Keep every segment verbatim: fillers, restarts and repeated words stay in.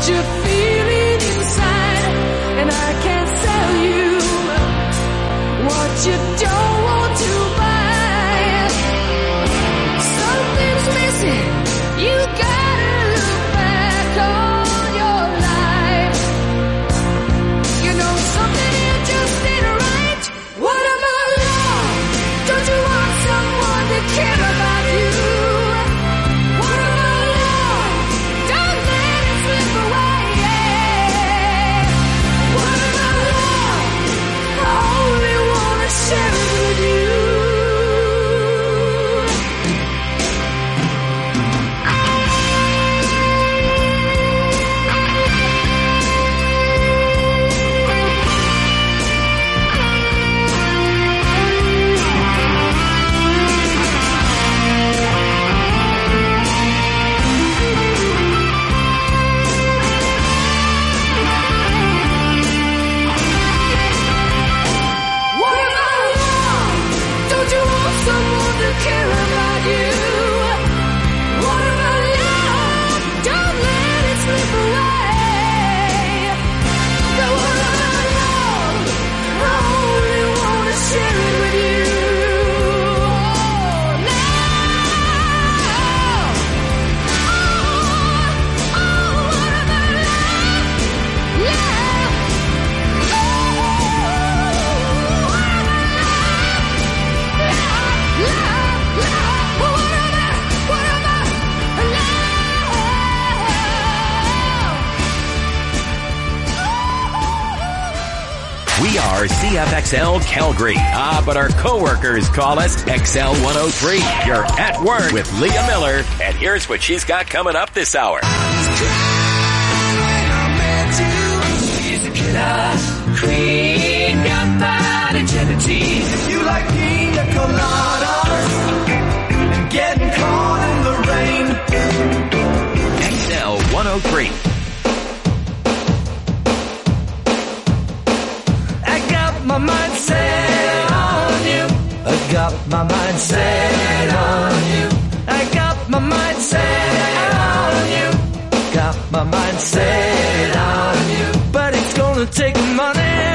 you're feeling inside, and I can't sell you what you don't want to buy. Something's missing, you gotta look back on your life. You know something here just ain't right. What am I wrong? Don't you want someone to care about you? What am I wrong? Don't let it slip away. What am I wrong? I only wanna share it with you. What am I wrong? Don't you want someone to care about you? What am I wrong? Don't let it slip away. But what am I wrong? I only wanna share it with you. Oh, now. Oh, oh, what am I wrong? Yeah. We are C F X L Calgary. Ah, but our coworkers call us X L one oh three. You're at work with Leah Miller, and here's what she's got coming up this hour. Queen, got that agility. You like pina coladas and getting caught in the rain. X L one oh three. I got my mind set on you. I got my mind set on you. I got my mind set on you. Got my mind set on you. But it's gonna take money,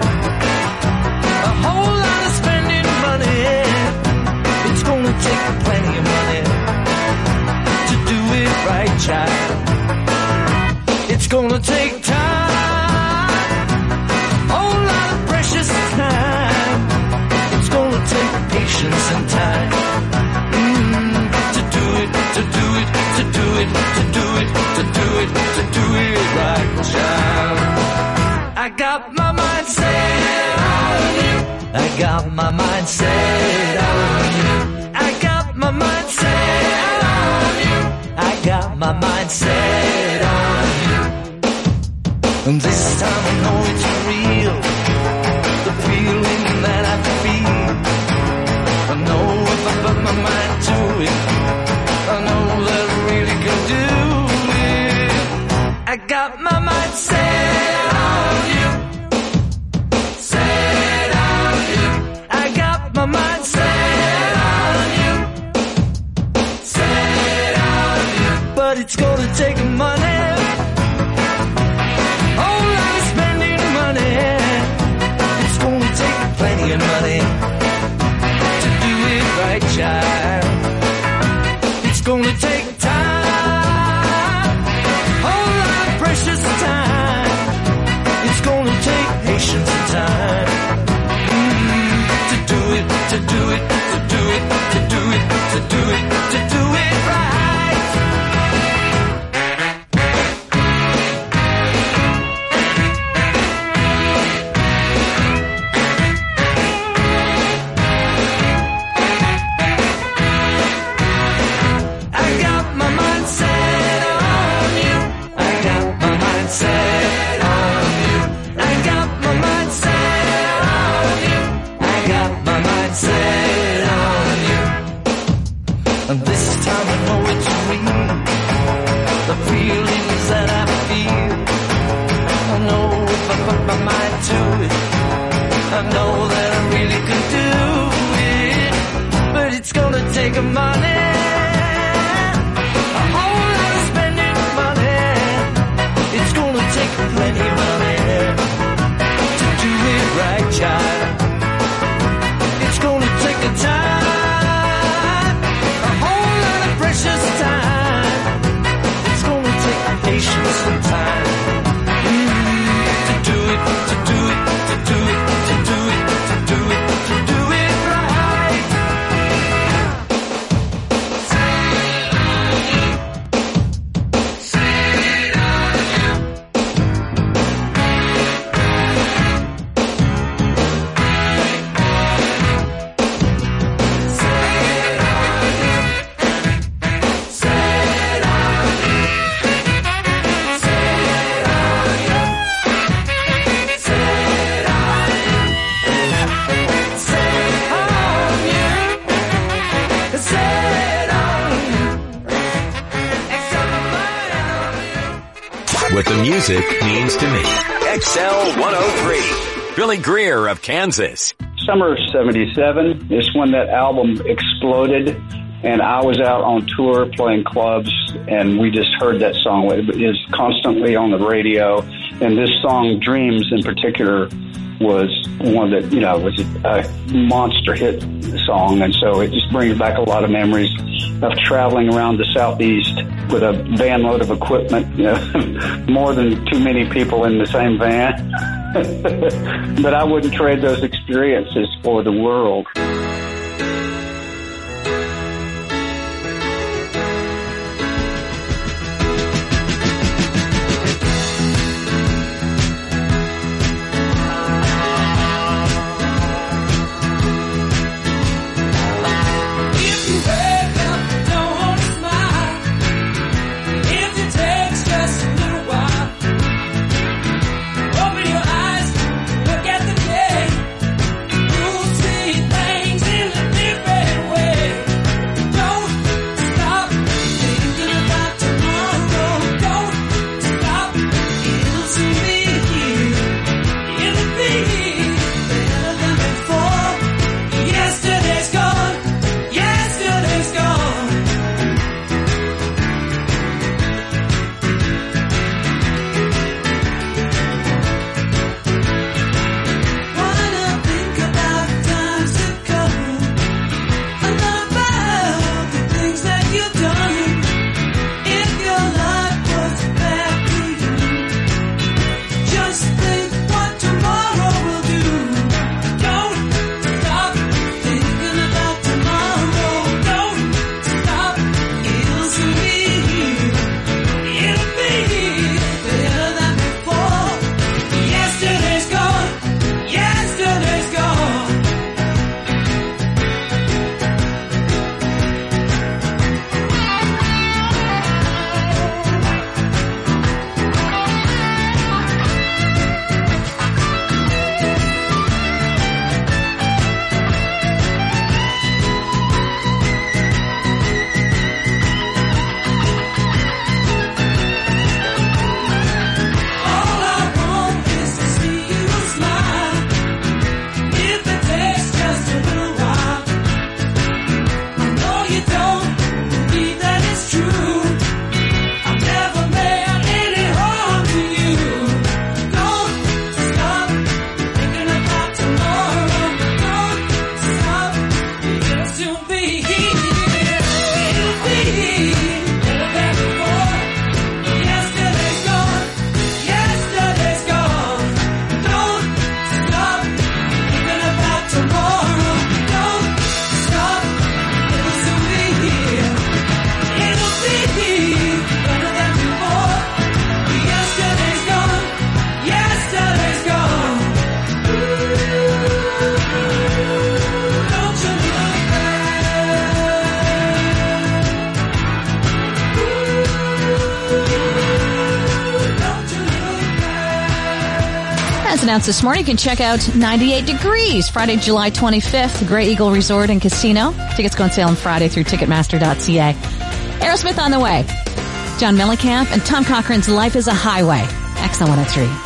a whole lot of spending money. It's gonna take plenty of money to do it right, child. It's gonna take time, a whole lot of precious time. It's gonna take patience and time mm, to do it, to do it, to do it, to do it, to do it, to do it right, child. I got my mind set on you. I got my mind set on you. I got my mind set on you. I got my mind set on you. And this time I know it's real. The feeling that I feel. I know if I put my mind to it, I know that I really can do it. I got my mind set on you. Set on you. I got my mind set on you. Set on you. But it's gonna take money. Whole lot of spending money. It's gonna take plenty of money to do it right, child. It's gonna take time, whole lot of precious time. It's gonna take patience and time mm, to do it, to do it, to do it, to do it, to do it, to do it right. I got my mind set on you. I got my mind set on you. I got my mind set on you. I got my mind set on you. And this time I know it's real. The feelings that I feel. I know if I put my mind to it, I know that I really could do it. But it's gonna take money. A whole lot of spending money. It's what the music means to me. X L one oh three. Billy Greer of Kansas. Summer of seventy-seven is when that album exploded, and I was out on tour playing clubs, and we just heard that song. It is constantly on the radio, and this song, Dreams in particular, was one that, you know, was a monster hit song, and so it just brings back a lot of memories of traveling around the Southeast with a van load of equipment, you know, more than too many people in the same van. But I wouldn't trade those experiences for the world. Announced this morning, you can check out ninety-eight Degrees Friday, July twenty-fifth, the Grey Eagle Resort and Casino. Tickets go on sale on Friday through Ticketmaster dot c a. Aerosmith on the way. John Mellencamp and Tom Cochran's Life is a Highway. X L one oh three.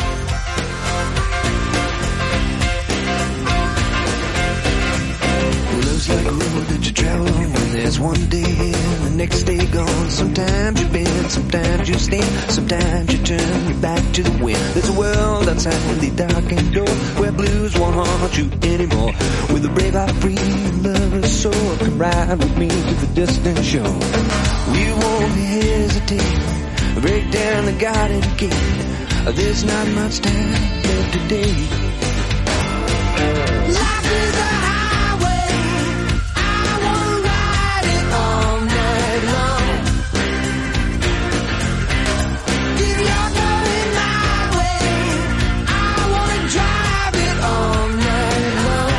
Love's like a road that you travel when there's one day and the next day gone. Sometimes you bend, sometimes you stand, sometimes you turn your back to the wind. There's a world outside the darkened door where blues won't haunt you anymore. With a brave heart, free and lover's soul, come ride with me to the distant shore. We won't hesitate, break down the garden gate. There's not much time left today. Life is a highway, I wanna ride it all night long. If you're going my way, I wanna drive it all night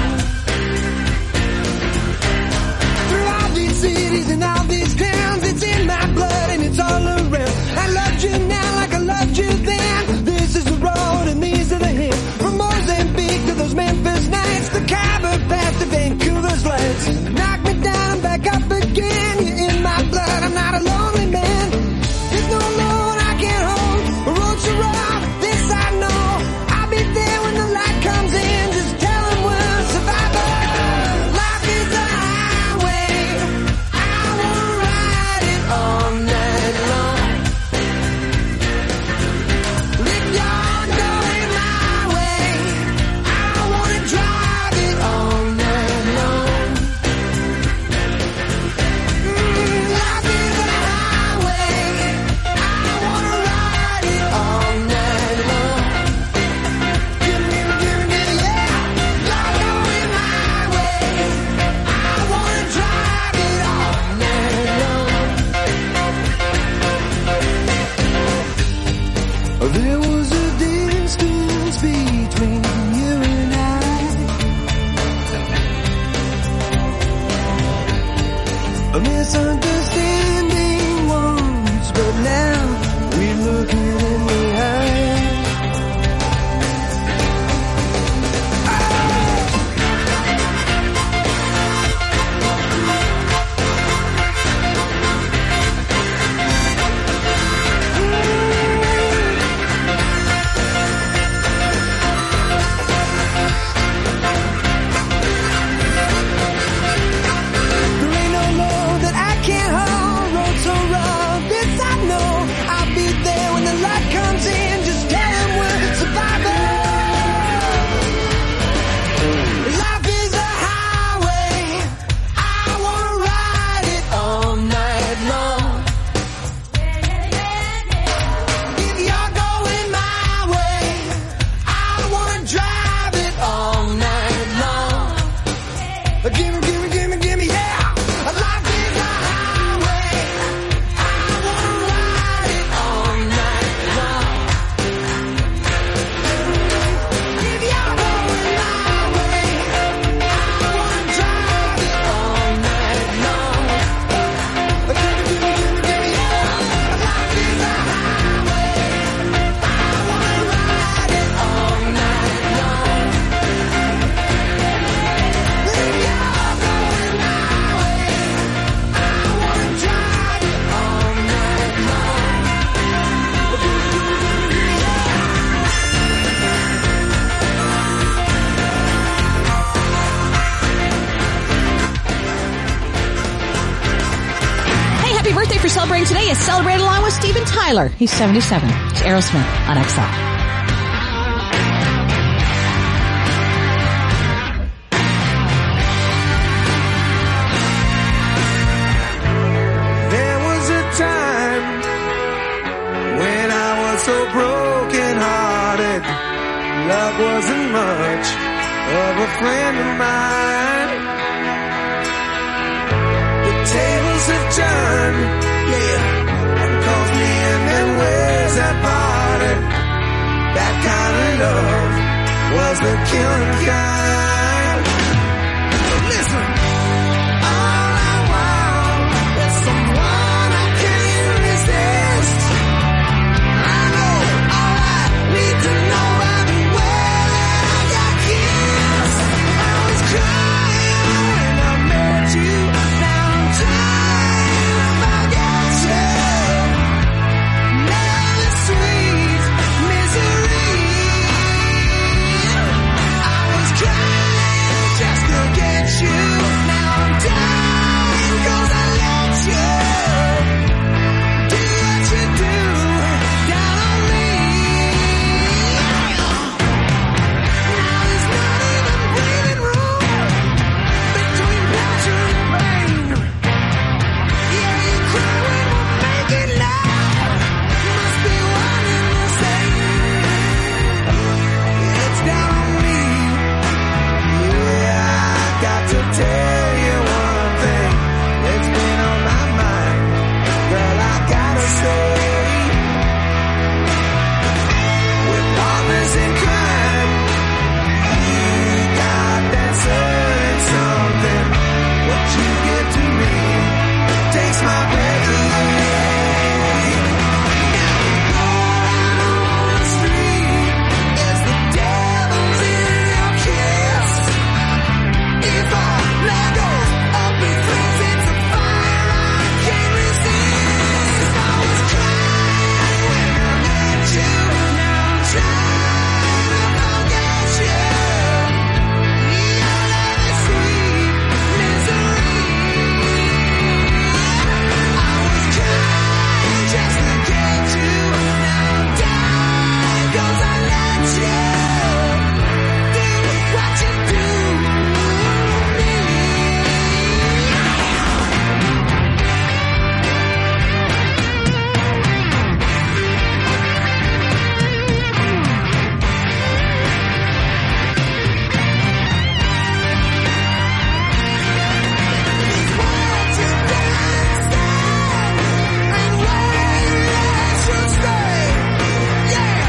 long. Through all these cities and all these towns, it's in my blood and it's all around. I loved you now like I loved you then. This is the road and these are the hills. From Moses There was a distance between you and I. A misunderstanding once, but now we look in the eye. Celebrating today is celebrated along with Steven Tyler. He's seventy-seven. It's Aerosmith on X L. There was a time when I was so broken hearted. Love wasn't much of a friend of mine. The tables have turned. Yeah, one calls me and then ways that parted. That kind of love was the killing kind. Listen, all I want is someone I can't resist. I know all I need to know about the way that I got kissed. I was crying when I met you. Now I'm trying to forget. Yeah!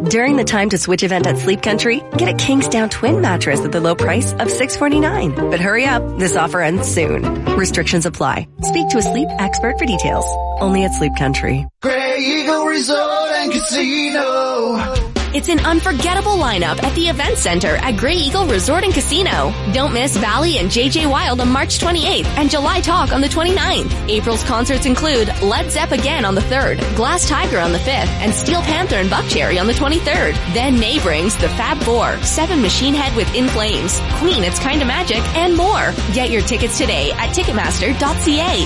During the time to switch event at Sleep Country, get a Kingsdown twin mattress at the low price of six forty-nine. But hurry up, this offer ends soon. Restrictions apply. Speak to a sleep expert for details. Only at Sleep Country. Grey Eagle Resort and Casino. It's an unforgettable lineup at the Event Center at Grey Eagle Resort and Casino. Don't miss Valley and J J Wild on March twenty-eighth and July Talk on the twenty-ninth. April's concerts include Led Zepp again on the third, Glass Tiger on the fifth, and Steel Panther and Buckcherry on the twenty-third. Then May brings the Fab Four, Seven Machine Head with In Flames, Queen It's Kinda Magic, and more. Get your tickets today at Ticketmaster dot c a.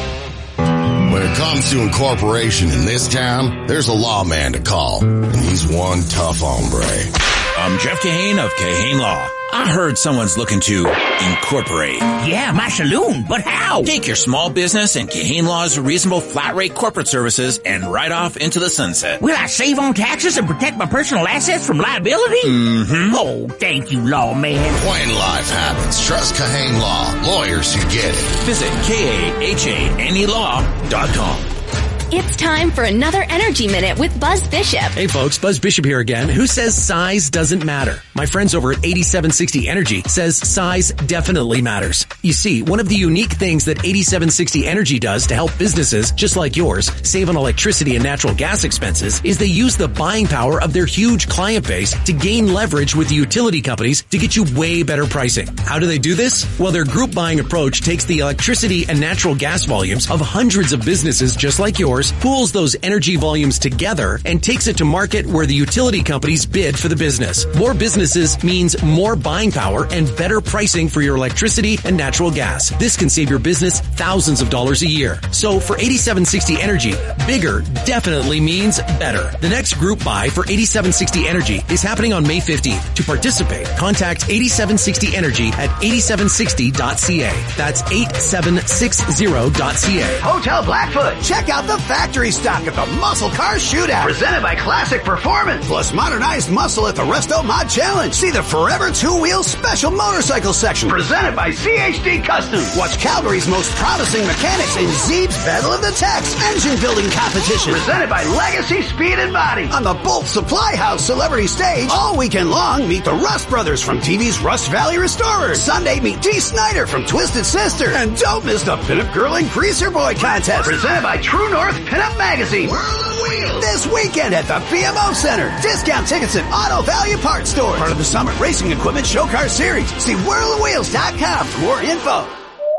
When it comes to incorporation in this town, there's a lawman to call, and he's one tough hombre. I'm Jeff Kahane of Kahane Law. I heard someone's looking to incorporate. Yeah, my saloon, but how? Take your small business and Kahane Law's reasonable flat rate corporate services and ride off into the sunset. Will I save on taxes and protect my personal assets from liability? Mm-hmm. Oh, thank you, lawman. When life happens, trust Kahane Law. Lawyers who get it. Visit K A H A N E law dot com. It's time for another Energy Minute with Buzz Bishop. Hey folks, Buzz Bishop here again. Who says size doesn't matter? My friends over at eighty-seven sixty Energy says size definitely matters. You see, one of the unique things that eighty-seven sixty Energy does to help businesses just like yours save on electricity and natural gas expenses is they use the buying power of their huge client base to gain leverage with the utility companies to get you way better pricing. How do they do this? Well, their group buying approach takes the electricity and natural gas volumes of hundreds of businesses just like yours, pools those energy volumes together, and takes it to market where the utility companies bid for the business. More businesses means more buying power and better pricing for your electricity and natural gas. This can save your business thousands of dollars a year. So for eighty-seven sixty Energy, bigger definitely means better. The next group buy for eighty-seven sixty Energy is happening on May fifteenth. To participate, contact eighty-seven sixty Energy at eighty-seven sixty dot c a. That's eighty-seven sixty dot c a. Hotel Blackfoot. Check out the factory stock at the Muscle Car Shootout. Presented by Classic Performance. Plus modernized muscle at the Resto Mod Challenge. See the Forever Two Wheel Special Motorcycle section. Presented by C H D Customs. Watch Calgary's most promising mechanics in Zeeb's Battle of the Techs engine building competition. Presented by Legacy Speed and Body. On the Bolt Supply House Celebrity Stage. All weekend long, meet the Rust Brothers from T V's Rust Valley Restorers. Sunday, meet Dee Snider from Twisted Sister. And don't miss the Pinup Girling Greaser Boy Contest. Presented by True North Pinup Magazine. World of Wheels. This weekend at the P M O Center. Discount tickets at Auto Value Parts Stores. Part of the Summit Racing Equipment Show Car Series. See world of wheels dot com for more info.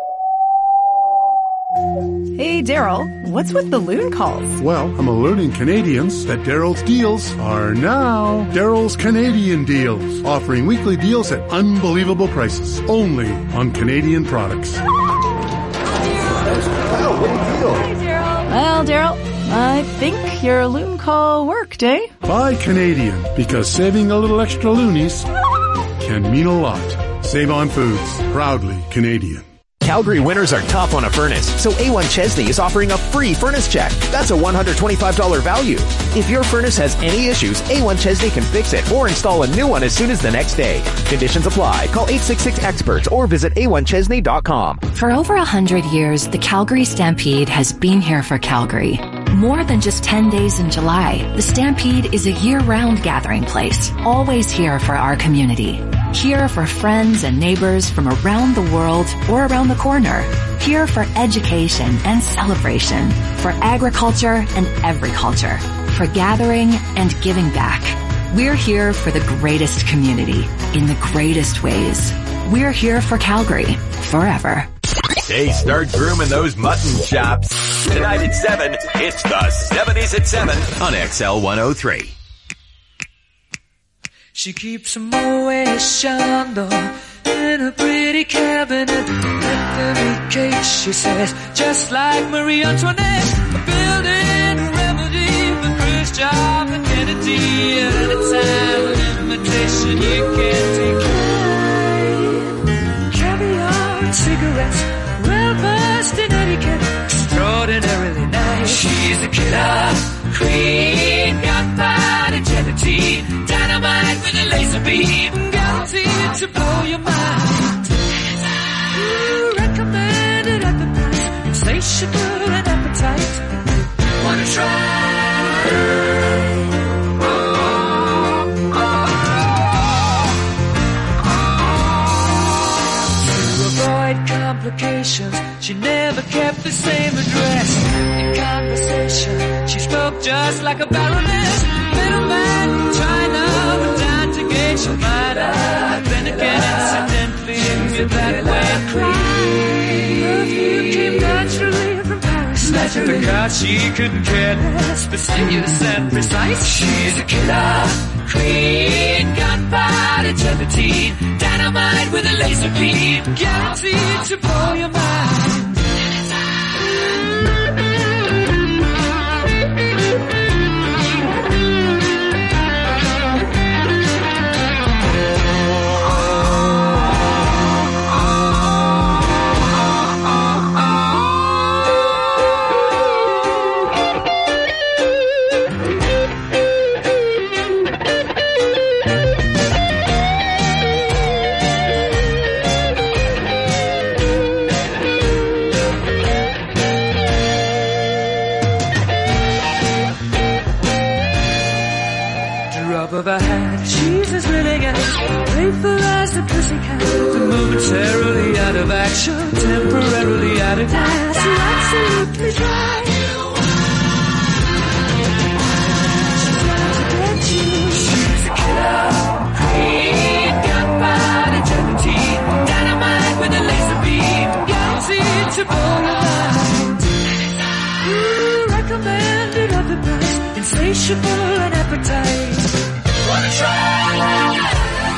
Hey, Daryl, what's with the loon calls? Well, I'm alerting Canadians that Daryl's deals are now Daryl's Canadian Deals, offering weekly deals at unbelievable prices, only on Canadian products. Well, Daryl, I think your loon call worked, eh? Buy Canadian, because saving a little extra loonies can mean a lot. Save on Foods, proudly Canadian. Calgary winters are tough on a furnace, so A one Chesney is offering a free furnace check. That's a one hundred twenty-five dollars value. If your furnace has any issues, A one Chesney can fix it or install a new one as soon as the next day. Conditions apply. Call eight six six experts or visit A one Chesney dot com. For over a hundred years, the Calgary Stampede has been here for Calgary. More than just ten days in July, the Stampede is a year-round gathering place, always here for our community. Here for friends and neighbors from around the world or around the corner. Here for education and celebration, for agriculture and every culture, for gathering and giving back. We're here for the greatest community in the greatest ways. We're here for Calgary forever. Hey, start grooming those mutton chops. Tonight at seven, it's the seventies at seven on X L one oh three. She keeps a Moet Chandon in a pretty cabinet. Anthony cake, she says, just like Marie Antoinette. A building a remedy for Khrushchev and Kennedy. At a time of invitation you can't decline. Caviar and cigarettes, well-versed in etiquette, extraordinarily nice. She's a killer queen, gunpowder agility, dynamite with a laser beam, guaranteed to blow your mind. Ooh, recommended at the price, insatiable and appetite. Wanna try? Oh, just like a baroness. Middleman from China, but down to Geisha Minor. Then again, incidentally, you're that way clean. Perfume came naturally from Paris. Naturally. Because she couldn't care less, fastidious and precise. She's a killer queen, gunpowder gelatine, dynamite with a laser beam, guaranteed to blow your mind. Of a hat, she's as willing as faithful as the pussycat, momentarily out of action, temporarily out of gas, so absolutely dry. She's out to get you. She's a killer queen, gunpowder gelatine, dynamite with a laser beam, guaranteed to blow your mind. Ooh, recommended of the best, insatiable and appetite. Wanna try?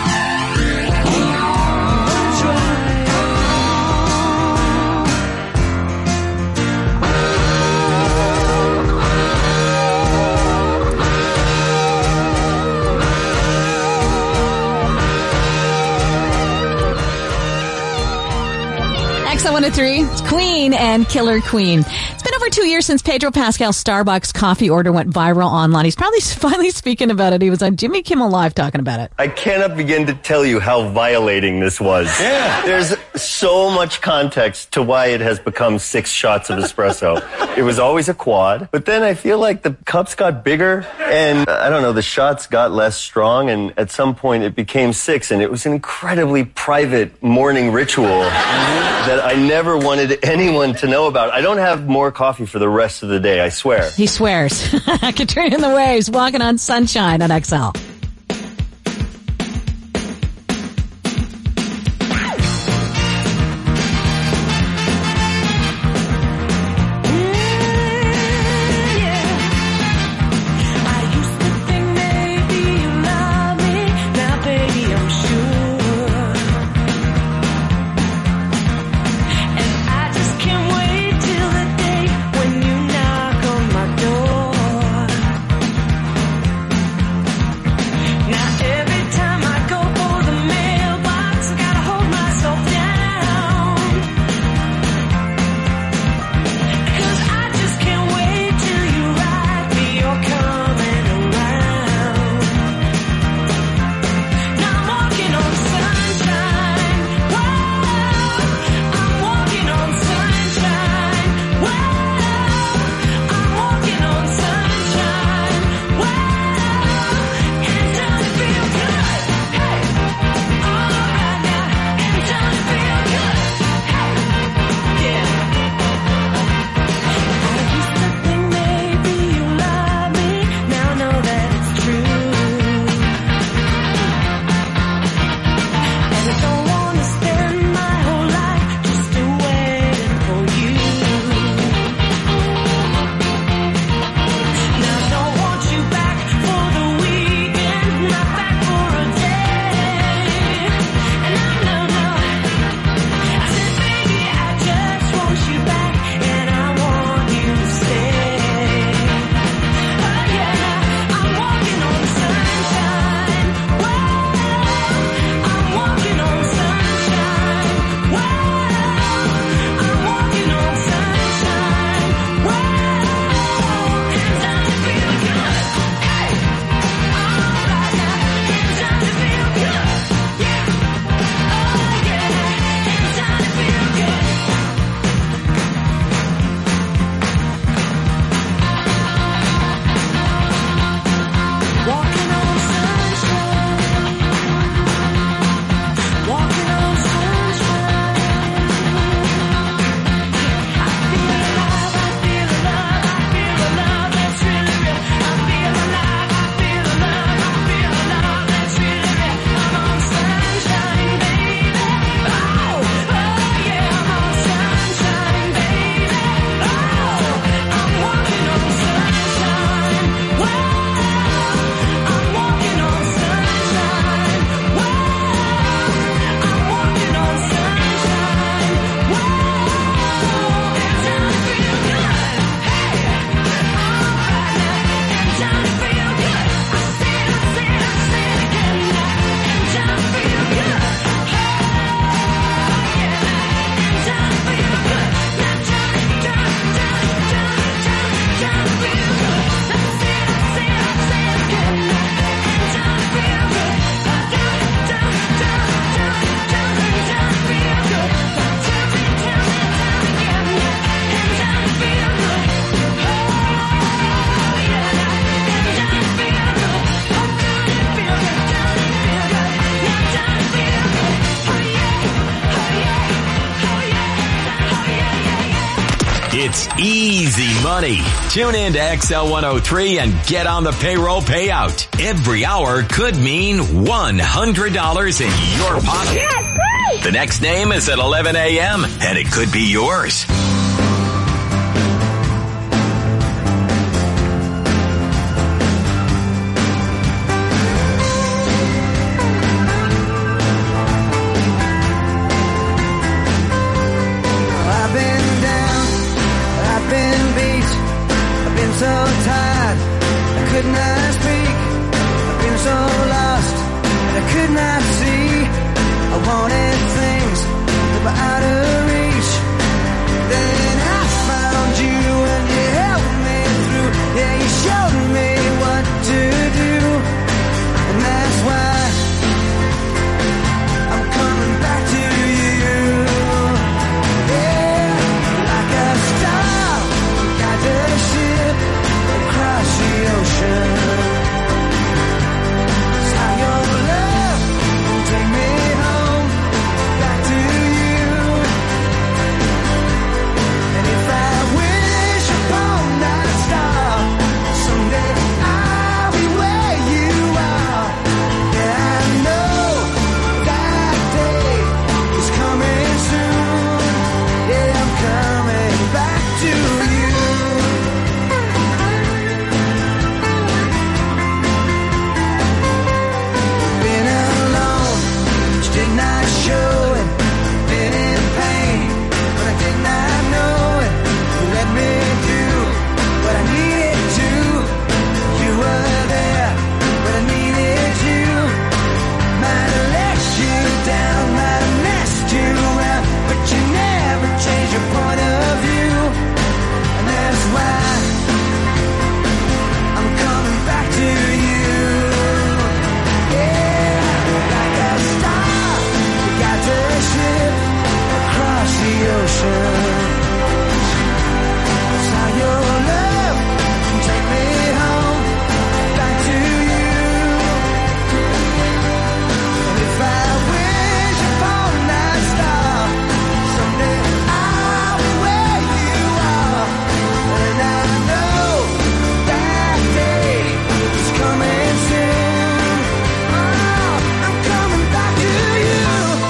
X one oh three, it's Queen and Killer Queen. It's been over two years since Pedro Pascal's Starbucks coffee order went viral online. He's probably finally speaking about it. He was on Jimmy Kimmel Live talking about it. I cannot begin to tell you how violating this was. Yeah. There's so much context to why it has become six shots of espresso. It was always a quad, but then I feel like the cups got bigger and uh, I don't know, the shots got less strong, and at some point it became six, and it was an incredibly private morning ritual that I never wanted anyone to know about. I don't have more coffee for the rest of the day, I swear. He swears. Katrina in the Waves, walking on sunshine on X L. Easy money. Tune in to X L one oh three and get on the payroll payout. Every hour could mean one hundred dollars in your pocket. Yes, the next name is at eleven a.m. and it could be yours. So tired, I could not speak. I've been so lost that I could not see. I wanted things that were out of reach. Then I found you and you helped me through. Yeah, you showed me what to do, and that's why I'm coming back to you. Yeah, like a star, got the ship across the ocean. It's how your love will take me home, back to you. And if I wish upon that star, someday I'll be where you are. Yeah, I know that day is coming soon. Yeah, I'm coming back to you. Did not show it, been in pain, but I did not know it. You let me do what I needed to. You were there, but I needed you. Might have let you down, might have messed you around, but you never changed your point of view. And that's why I'm coming back to you. Yeah, like a star. Got the ship across the ocean. It's how your love can take me home, back to you. And if I wish upon that star, someday I'll be where you are. And I know that day is coming soon. Oh, I'm coming back to you.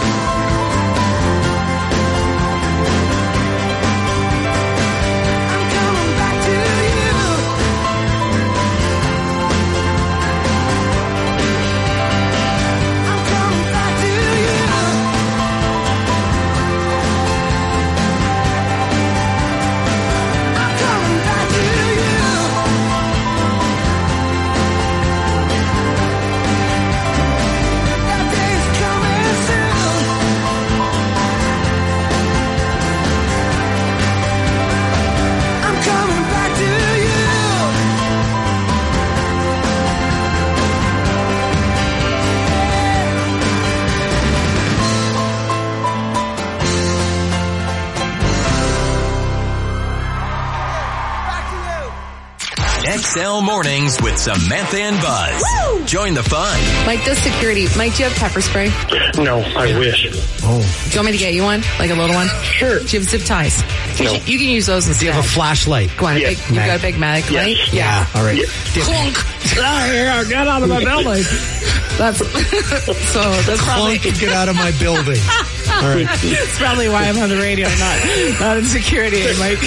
X L Mornings with Samantha and Buzz. Woo! Join the fun. Mike does security. Mike, do you have pepper spray? No, I wish. Oh. Do you want me to get you one? Like a little one? Sure. Do you have zip ties? No. You, you can use those instead. Do you have a flashlight? Go on. Yes. Big, you've got a big mag light? Yes. Yeah. All right. Clunk. Get out of my building. That's so. That's probably Clunk, get out of my building. All right. That's probably why I'm on the radio, not not in security, Mike.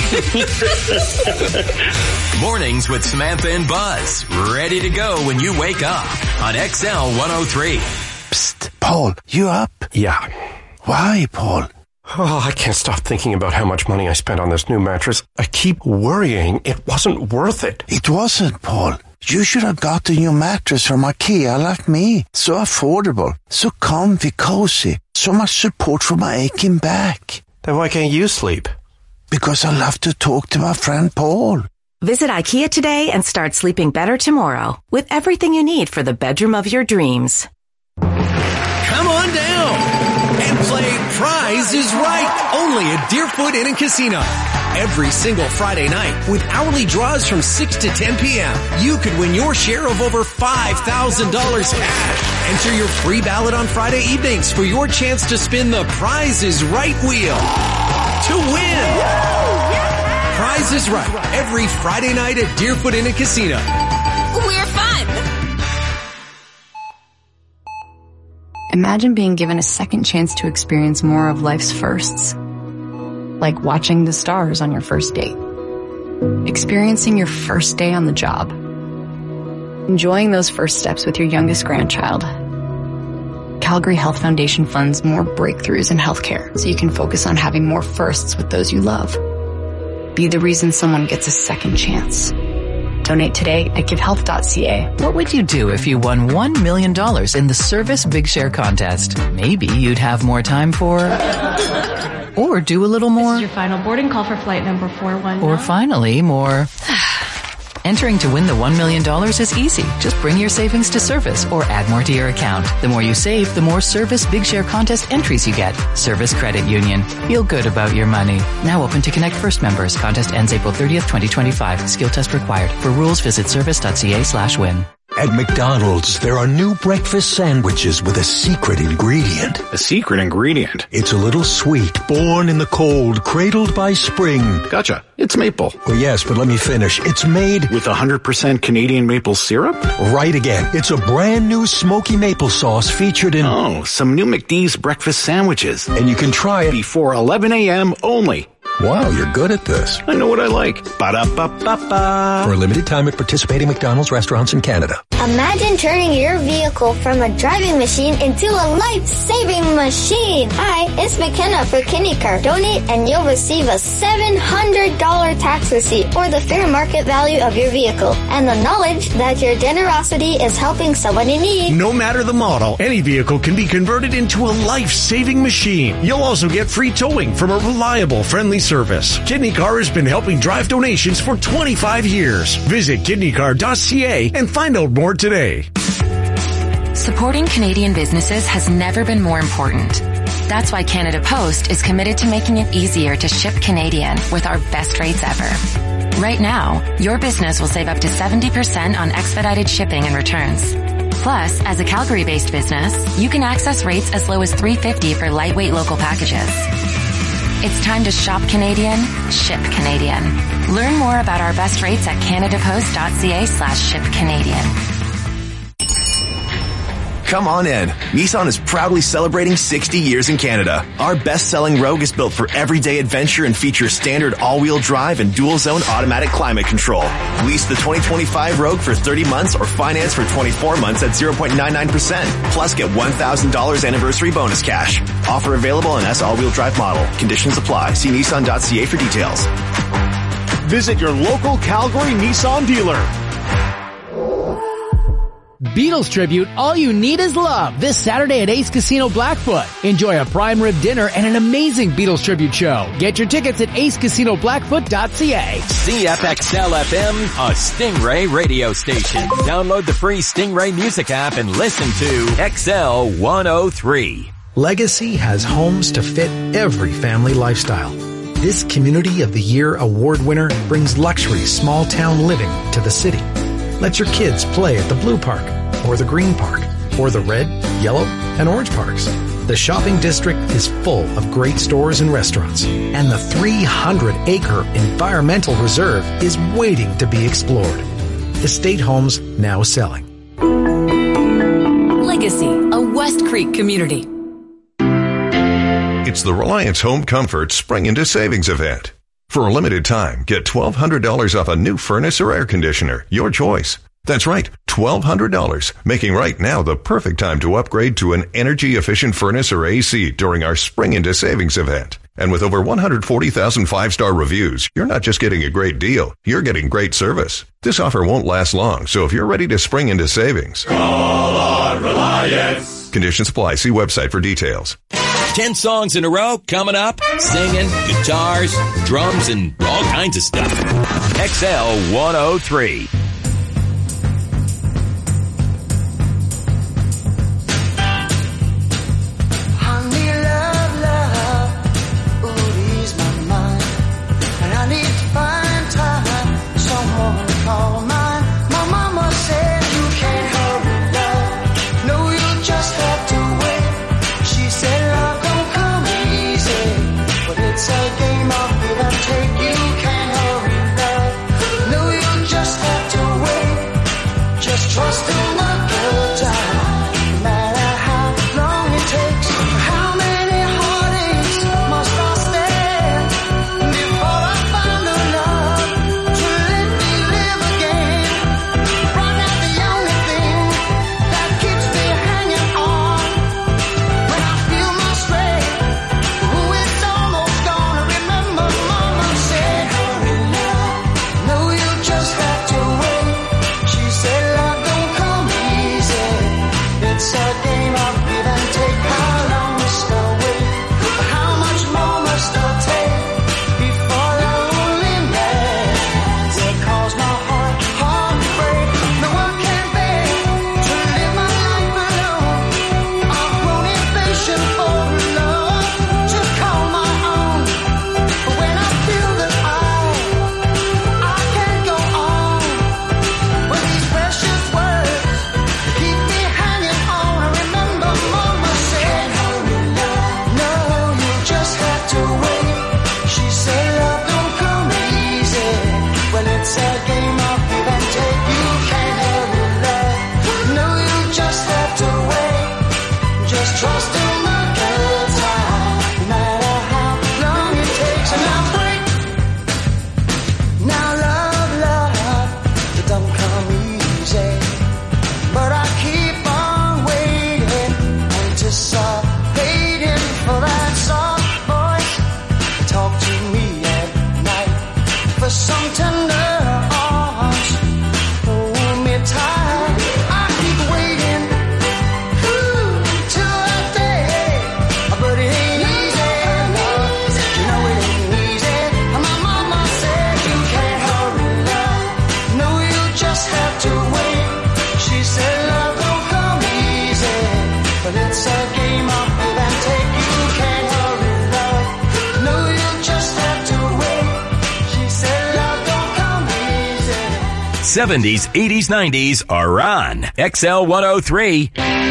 Mornings with Samantha and Buzz. Ready to go when you wake up on X L one oh three. Psst, Paul, you up? Yeah. Why, Paul? Oh, I can't stop thinking about how much money I spent on this new mattress. I keep worrying it wasn't worth it. It wasn't, Paul. You should have got a new mattress from IKEA like me. So affordable, so comfy, cozy, so much support for my aching back. Then why can't you sleep? Because I love to talk to my friend Paul. Visit IKEA today and start sleeping better tomorrow with everything you need for the bedroom of your dreams. Come on down and play Prize is Right, only at Deerfoot Inn and Casino. Every single Friday night, with hourly draws from six to ten p.m., you could win your share of over five thousand dollars cash. Enter your free ballot on Friday evenings for your chance to spin the Prize is Right wheel to win. Prize is Right every Friday night at Deerfoot Inn and Casino. We're fun! Imagine being given a second chance to experience more of life's firsts. Like watching the stars on your first date. Experiencing your first day on the job. Enjoying those first steps with your youngest grandchild. Calgary Health Foundation funds more breakthroughs in healthcare so you can focus on having more firsts with those you love. Be the reason someone gets a second chance. Donate today at give health dot c a. What would you do if you won one million dollars in the Service Big Share contest? Maybe you'd have more time for... or do a little more. This is your final boarding call for flight number four one. Or finally, more... Entering to win the one million dollars is easy. Just bring your savings to Service or add more to your account. The more you save, the more Service Big Share contest entries you get. Service Credit Union. Feel good about your money. Now open to Connect First members. Contest ends April thirtieth, twenty twenty-five. Skill test required. For rules, visit service dot c a slash win. At McDonald's, there are new breakfast sandwiches with a secret ingredient. A secret ingredient? It's a little sweet, born in the cold, cradled by spring. Gotcha. It's maple. Well, yes, but let me finish. It's made... with one hundred percent Canadian maple syrup? Right again. It's a brand new smoky maple sauce featured in... Oh, some new McD's breakfast sandwiches. And you can try it... before eleven a.m. only. Wow, you're good at this. I know what I like. Ba-da-ba-ba-ba. For a limited time at participating McDonald's restaurants in Canada. Imagine turning your vehicle from a driving machine into a life-saving machine. Hi, it's McKenna for KidneyCar. Donate and you'll receive a seven hundred dollars tax receipt or the fair market value of your vehicle and the knowledge that your generosity is helping someone in need. No matter the model, any vehicle can be converted into a life-saving machine. You'll also get free towing from a reliable, friendly service. KidneyCar has been helping drive donations for twenty-five years. Visit kidney car dot c a and find out more today. Supporting Canadian businesses has never been more important. That's why Canada Post is committed to making it easier to ship Canadian with our best rates ever. Right now, your business will save up to seventy percent on expedited shipping and returns. Plus, as a Calgary-based business, you can access rates as low as three dollars and fifty cents for lightweight local packages. It's time to shop Canadian, ship Canadian. Learn more about our best rates at canada post dot c a slash ship Canadian. Come on in. Nissan is proudly celebrating sixty years in Canada. Our best-selling Rogue is built for everyday adventure and features standard all-wheel drive and dual-zone automatic climate control. Lease the twenty twenty-five Rogue for thirty months or finance for twenty-four months at zero point nine nine percent. Plus, get one thousand dollars anniversary bonus cash. Offer available on S all-wheel drive model. Conditions apply. See nissan dot c a for details. Visit your local Calgary Nissan dealer. Beatles Tribute, All You Need Is Love, this Saturday at Ace Casino Blackfoot. Enjoy a prime rib dinner and an amazing Beatles Tribute show. Get your tickets at ace casino blackfoot dot c a. C F X L F M, a Stingray radio station. Download the free Stingray music app and listen to X L one oh three. Legacy has homes to fit every family lifestyle. This Community of the Year award winner brings luxury small town living to the city. Let your kids play at the Blue Park, or the Green Park, or the Red, Yellow, and Orange Parks. The shopping district is full of great stores and restaurants, and the three hundred acre environmental reserve is waiting to be explored. Estate homes now selling. Legacy, a West Creek community. It's the Reliance Home Comfort Spring into Savings event. For a limited time, get twelve hundred dollars off a new furnace or air conditioner, your choice. That's right, twelve hundred dollars, making right now the perfect time to upgrade to an energy-efficient furnace or A C during our Spring into Savings event. And with over one hundred forty thousand five-star reviews, you're not just getting a great deal, you're getting great service. This offer won't last long, so if you're ready to spring into savings, call on Reliance. Conditions apply. See website for details. Ten songs in a row coming up. Singing, guitars, drums, and all kinds of stuff. X L one oh three. It's a game of give and take, you can't hurry. seventies, eighties, nineties are on X L one oh three.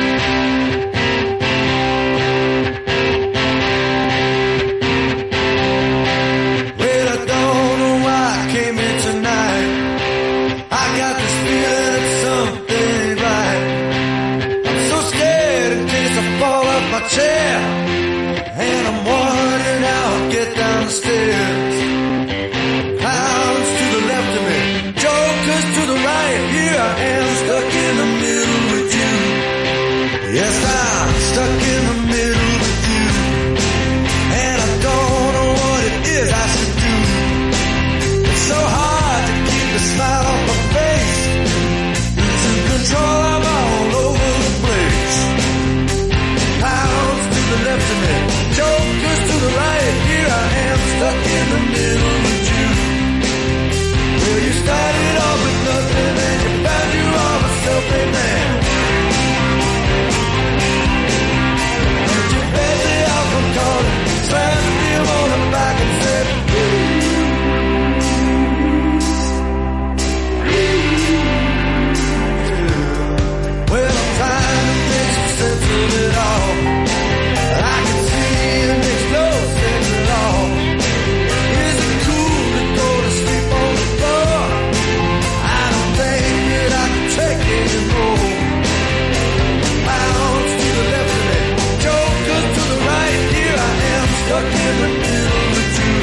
Chair, and I'm wondering how I'll get down the stairs. Clowns to the left of me, jokers to the right. Here I am, stuck in the middle with you. Yes, I'm stuck in the middle with you, and I don't know what it is I should do. It's so hard to keep a smile on my face. Losing control, I'm all over the place. Clowns to the left of me, jokers to the right. Here I am, stuck in the middle with you. Well, you started off with nothing, and you found you are a self-made man. And you fed me out from calling, slammed him on the back and said, well, I'm trying to make some sense of it all. I can see it makes no sense at all. Is it cool to go to sleep on the floor? I don't think that I can take anymore. Bounce to the left of me, jokers to the right. Here I am, stuck in the middle with you.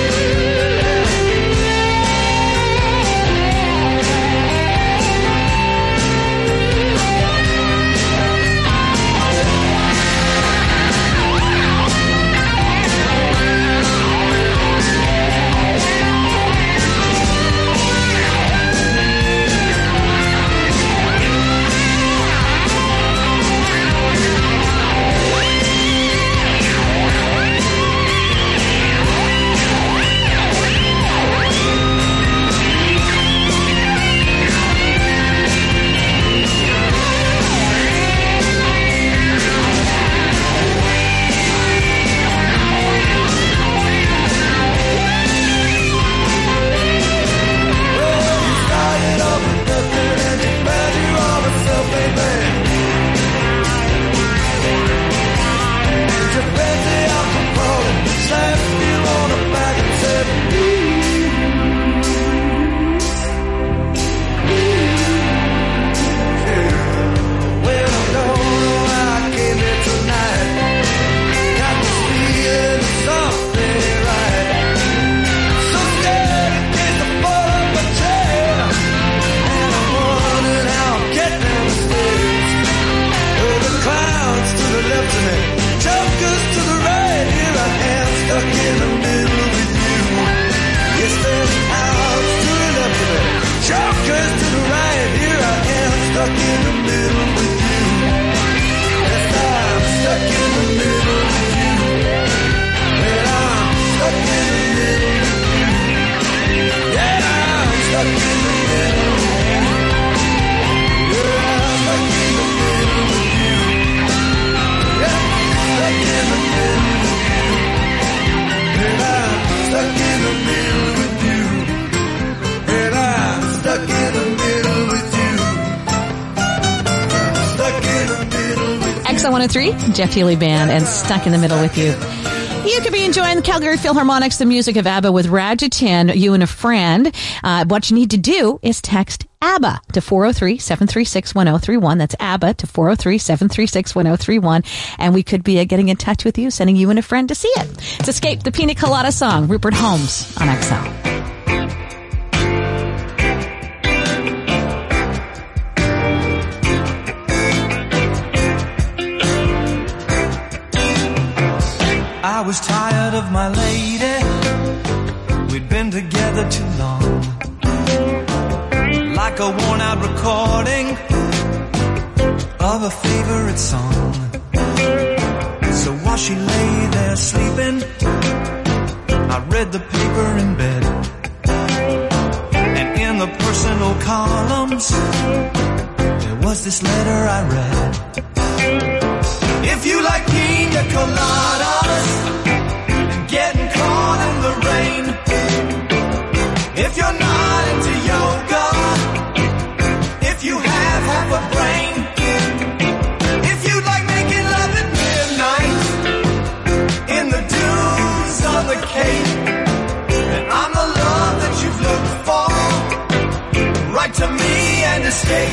X L one oh three, Jeff Healey Band, and Stuck in the Middle with You. You could be enjoying the Calgary Philharmonics, the music of ABBA with Rajatin, you and a friend. Uh, what you need to do is text ABBA to four oh three, seven three six, one oh three one. That's ABBA to four oh three, seven three six, one oh three one. And we could be uh, getting in touch with you, sending you and a friend to see it. It's Escape, the Pina Colada song, Rupert Holmes on X L. I was tired of my lady. We'd been together too long. Like a worn out recording of a favorite song. So while she lay there sleeping, I read the paper in bed. And in the personal columns, there was this letter I read. If you like pina coladas and getting caught in the rain, if you're not into yoga escape.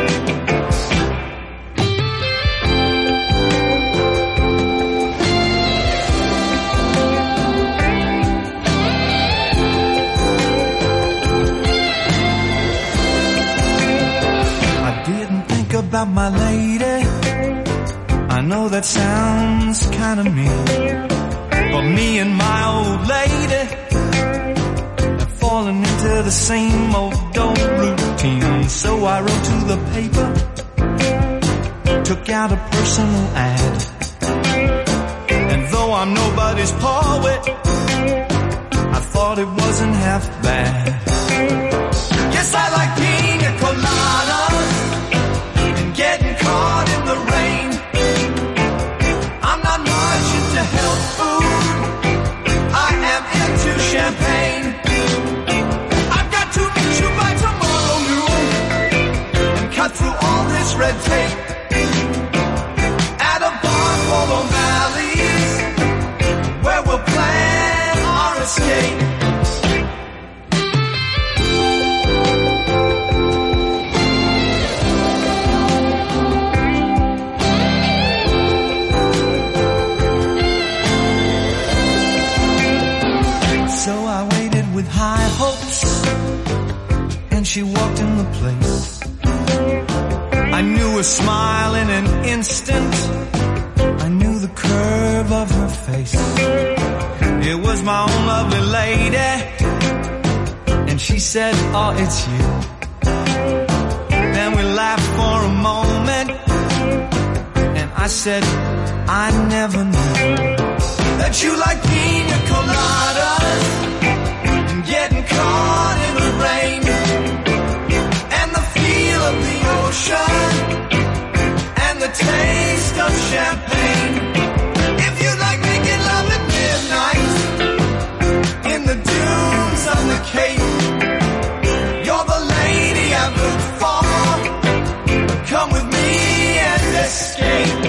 I didn't think about my lady. I know that sounds kind of mean, but me and my old lady have fallen into the same old old routine. So I wrote to the paper, took out a personal ad, and though I'm nobody's poet, I thought it wasn't half bad. Yes, I like pina coladas and getting caught in the rain. I'm not much into health food, I am into champagne. I've got to meet you by tomorrow noon and cut through all this red tape at a bar called O'Malley's, where we'll plan our escape. So I waited with high hopes, and she walked in the place. I knew a smile in an instant, I knew the curve of her face. It was my own lovely lady, and she said, oh, it's you. Then we laughed for a moment, and I said, I never knew that you like pina coladas and getting caught in the rain and the feel of the ocean and the taste of champagne. If you like making love at midnight in the dunes of the Cape, you're the lady I've looked for. Come with me and escape.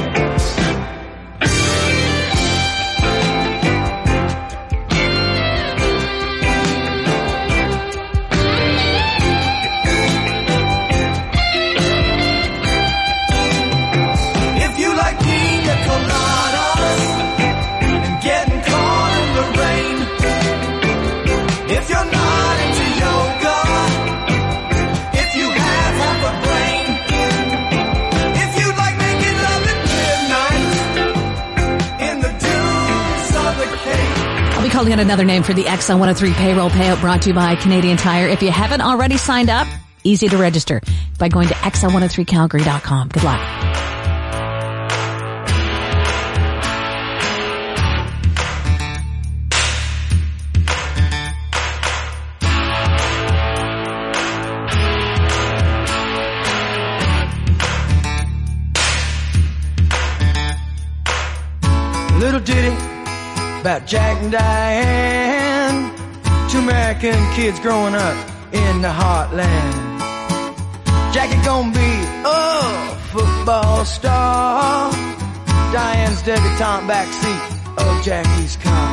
Calling out another name for the X L one oh three payroll payout, brought to you by Canadian Tire. If you haven't already signed up, easy to register by going to X L one oh three calgary dot com. Good luck. Little ditty about Jack and Diane, two American kids growing up in the heartland. Jackie gonna be a football star, Diane's debutante backseat of Jackie's car.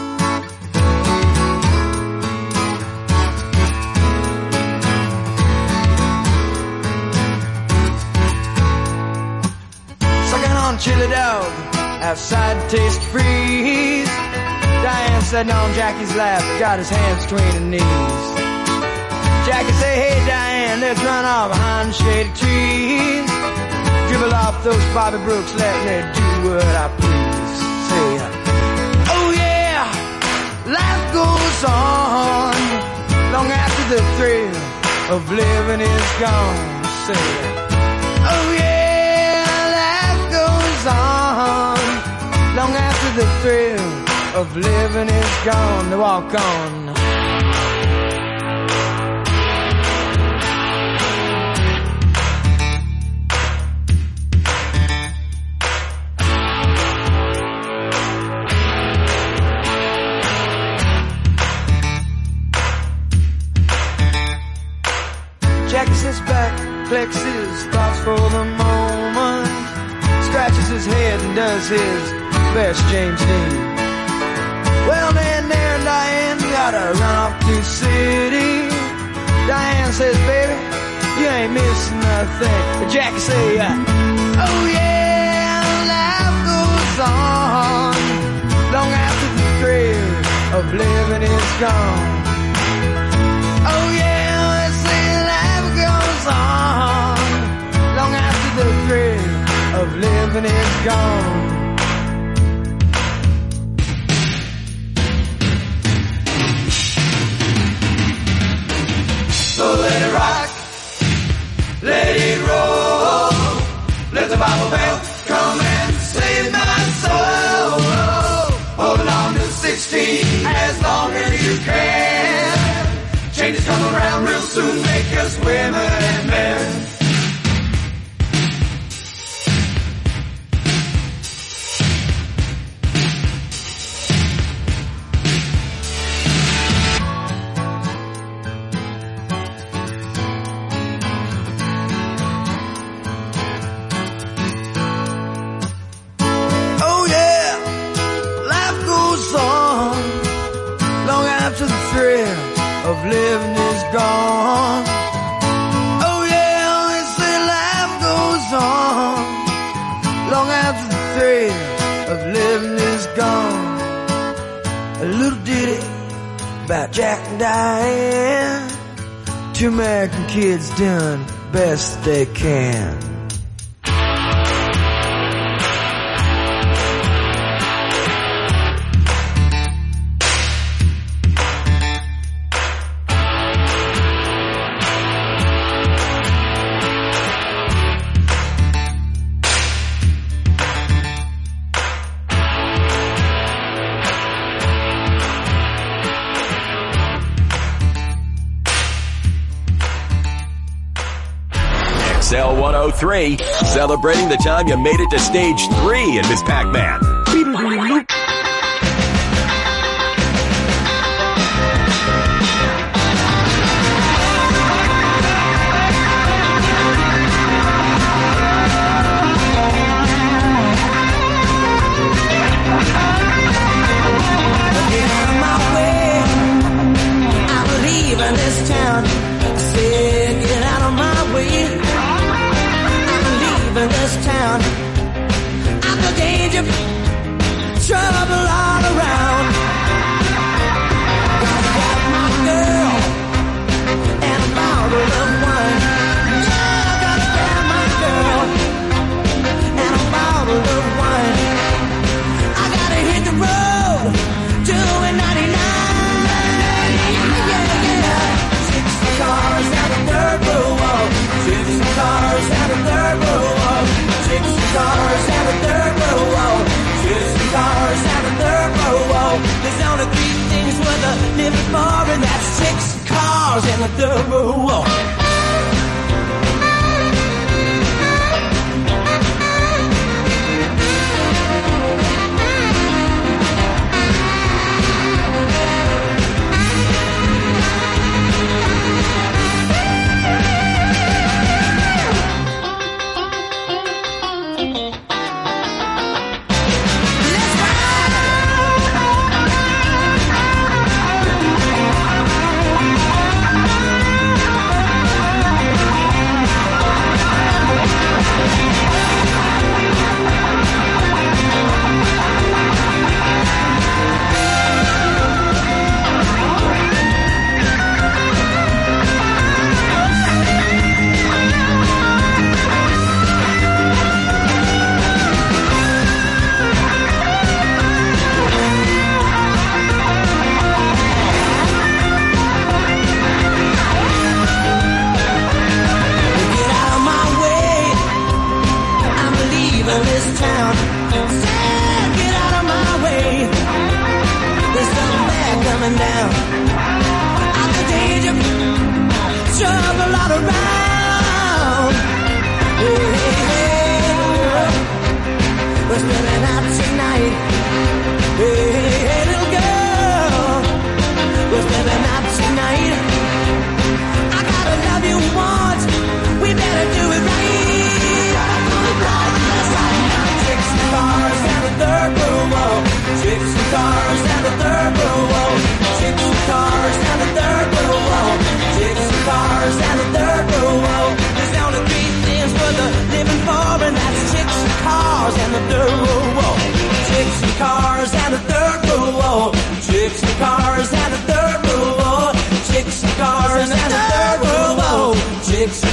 Sucking on chili dog outside Taste Freeze, Diane sitting on Jackie's lap, got his hands between her knees. Jackie say, hey Diane, let's run off behind shady trees. Dribble off those Bobby Brooks, let me do what I please. Say, oh yeah, life goes on long after the thrill of living is gone. Say, oh yeah, life goes on long after the thrill of living is gone. To walk on. Jackie sits back, flexes thoughts for the moment, scratches his head and does his best James Dean. Well, then there, Diane, you gotta run off to the city. Diane says, baby, you you ain't missing nothing. Jackie say, uh, oh yeah, life goes on long after the thrill of living is gone. Oh yeah, I say life goes on long after the thrill of living is gone. So let it rock, let it roll, let the Bible belt come and save my soul. Hold on to sixteen as long as you can. Changes come around real soon, make us women and men. Of living is gone. Oh yeah, they say life goes on long after the thrill of living is gone. A little ditty about Jack and Diane. Two American kids doing best they can. X L one oh three, celebrating the time you made it to stage three in Miss Pac-Man. Leaving this town, I said get out of my way. I'm leaving this town, I'm the danger, trouble all around. I got my girl and a bottle of wine. Yeah, I gotta grab my girl and a bottle of wine. I gotta hit the road, doing ninety-nine. Cars out of turbo wall, sixty cars out of turbo wall, sixty cars out of turbo wall, sixty cars out of turbo wall. There's only three things worth a living for, and that's six cars and a turbo wall. third row. Chicks and cars and a third row. Chicks and cars.